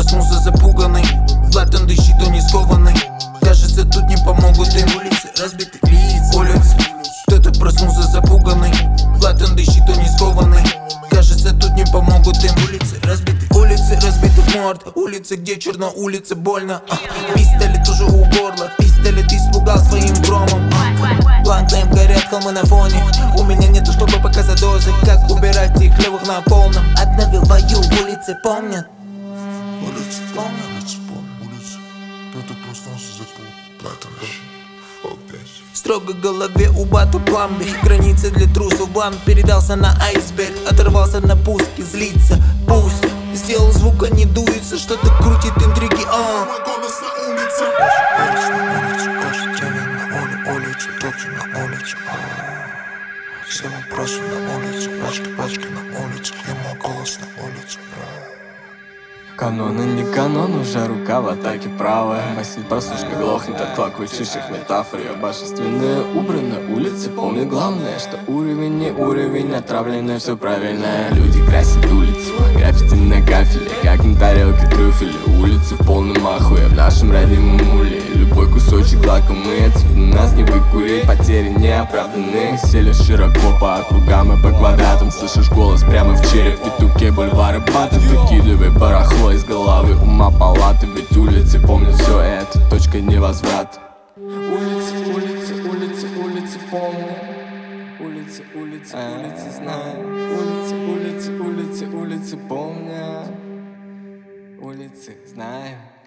проснулся запуганный. Платон дышит, он не скованный. Кажется, тут не помогут им улицы разбитых лиц. Улицы, кто-то проснулся запуганный. Платон дышит, он не скованный. Кажется, тут не помогут им улицы разбитых морд. Улицы, где черно, улицы больно. Пистолет уже у горла, пистолет испугал своим громом. Бланк-лейм, горят холмы на фоне. У меня нету, чтобы показать дозы. Как убирать их левых на полном. Обновил бою, улицы помнят. Улицы помнят, улицы. Кто-то проснулся за Платон дышит. Строго в голове у бата план Б. Границы для трусов, блан передался на айсберг. Оторвался на пуске, злится, пусть. Сделал звук, а не дуется, что-то крутит интриги. Мой голос на улице. Каждый день на улице, топчу на улице. Все вопросы на улице, пачки на улице. И мой голос на улице. Каноны не канон, уже рука в атаке правая. Мысль послушно глохнет от клокочущих метафор. Я божественная убрана, улицы помню главное, что уровень не уровень, отравленное все правильное. Люди красят улицу, граффити на кафеле, как на тарелке трюфеля. Улицы в полном ахуе, в нашем родимом уле. Любой кусочек лакомый, отсюда нас не выкурить. Потери неоправданные, сели широко по округам и по квадратам. Слышишь голос прямо в череп, в петуке бульвары батов. Выкидывай барахло из головы, ума палаты. Ведь улицы помнят все это, точка невозврата. Улицы, улицы, улицы, улицы помню. Улицы, улицы, улицы знаю. Улицы, улицы, улицы, улицы помню. Улицы знаю.